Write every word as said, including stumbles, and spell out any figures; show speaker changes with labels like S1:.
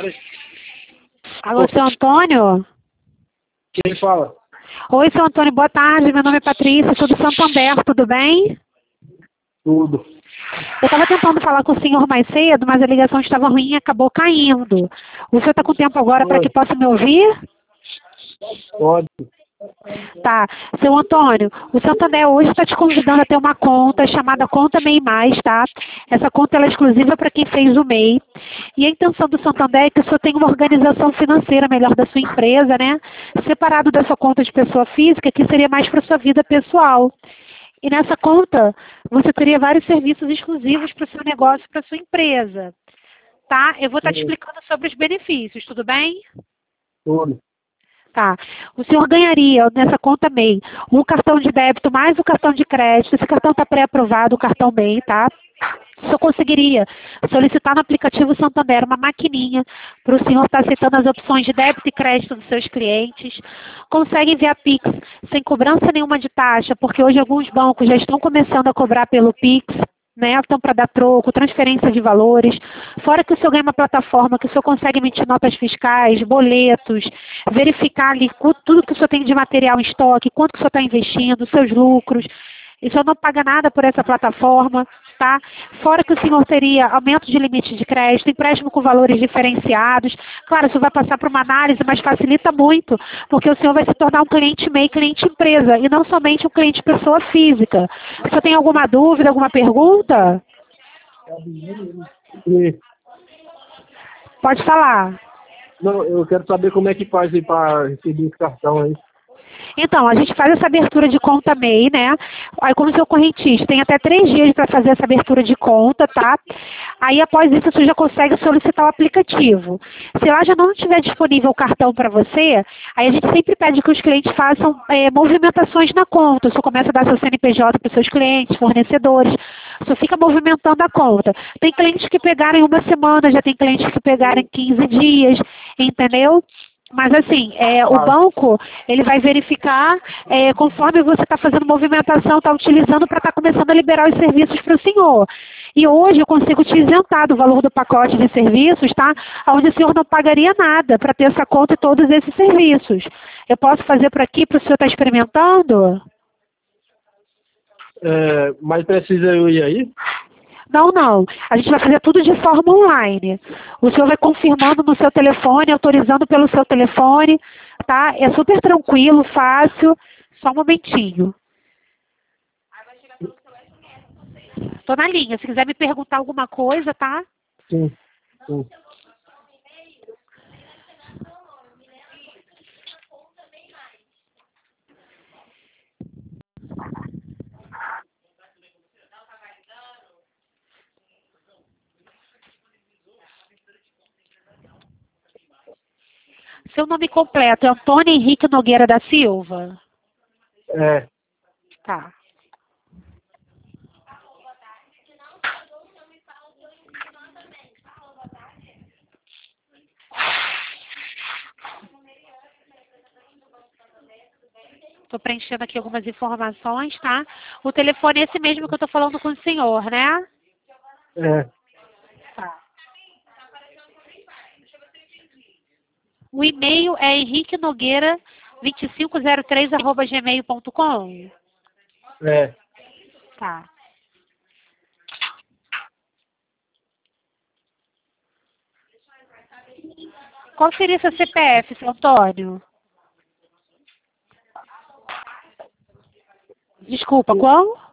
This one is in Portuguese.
S1: Oi.
S2: Alô, seu Antônio?
S1: Quem fala?
S2: Oi, seu Antônio, boa tarde. Meu nome é Patrícia, sou do Santander, tudo bem?
S1: Tudo.
S2: Eu estava tentando falar com o senhor mais cedo, mas a ligação estava ruim e acabou caindo. O senhor está com tempo agora para que
S1: Oi.
S2: possa me ouvir?
S1: Pode.
S2: Tá. Seu Antônio, o Santander hoje está te convidando a ter uma conta chamada Conta MEI Mais, tá? Essa conta ela é exclusiva para quem fez o MEI. E a intenção do Santander é que o senhor tenha uma organização financeira melhor da sua empresa, né? Separado da sua conta de pessoa física, que seria mais para sua vida pessoal. E nessa conta, você teria vários serviços exclusivos para o seu negócio, para a sua empresa. Tá? Eu vou estar te
S1: Sim.
S2: explicando sobre os benefícios, tudo bem?
S1: Tudo.
S2: Tá. O senhor ganharia nessa conta MEI um cartão de débito mais o cartão de crédito. Esse cartão está pré-aprovado, o cartão MEI, tá? O senhor conseguiria solicitar no aplicativo Santander uma maquininha para o senhor estar aceitando as opções de débito e crédito dos seus clientes. Consegue enviar Pix sem cobrança nenhuma de taxa, porque hoje alguns bancos já estão começando a cobrar pelo Pix, né? Então, para dar troco, transferência de valores. Fora que o senhor ganha uma plataforma que o senhor consegue emitir notas fiscais, boletos, verificar ali cu- tudo que o senhor tem de material em estoque, quanto que o senhor está investindo, seus lucros. E o senhor não paga nada por essa plataforma, tá? Fora que o senhor teria aumento de limite de crédito, empréstimo com valores diferenciados. Claro, isso vai passar por uma análise, mas facilita muito, porque o senhor vai se tornar um cliente MEI, cliente empresa, e não somente um cliente pessoa física. O senhor tem alguma dúvida, alguma pergunta?
S1: E,
S2: Pode falar.
S1: não, eu quero saber como é que faz aí para receber esse cartão aí.
S2: Então, a gente faz essa abertura de conta MEI, né? Aí, como seu correntista, tem até três dias para fazer essa abertura de conta, tá? Aí, após isso, você já consegue solicitar o aplicativo. Se lá já não estiver disponível o cartão para você, aí a gente sempre pede que os clientes façam é, movimentações na conta. O senhor começa a dar seu C N P J para os seus clientes, fornecedores. O senhor fica movimentando a conta. Tem clientes que pegaram em uma semana, já tem clientes que pegaram em quinze dias, entendeu? Mas assim, é, o
S1: Claro.
S2: banco, ele vai verificar é, conforme você está fazendo movimentação, está utilizando para estar começando a liberar os serviços para o senhor. E hoje eu consigo te isentar do valor do pacote de serviços, tá? Onde o senhor não pagaria nada para ter essa conta e todos esses serviços. Eu posso fazer por aqui para o senhor estar experimentando?
S1: É, mas precisa eu ir aí?
S2: Não, não. A gente vai fazer tudo de forma online. O senhor vai confirmando no seu telefone, autorizando pelo seu telefone, tá? É super tranquilo, fácil. Só um momentinho. Estou na linha. Se quiser me perguntar alguma coisa, tá?
S1: Sim. Sim.
S2: Seu nome completo é Antônio Henrique Nogueira da Silva?
S1: É.
S2: Tá. Estou preenchendo aqui algumas informações, tá? O telefone é esse mesmo que eu estou falando com o senhor, né?
S1: É.
S2: Tá. O e-mail é henrique nogueira vinte e cinco zero três arroba gmail ponto com.
S1: É.
S2: Tá. Qual seria seu C P F, seu Antônio? Desculpa, qual?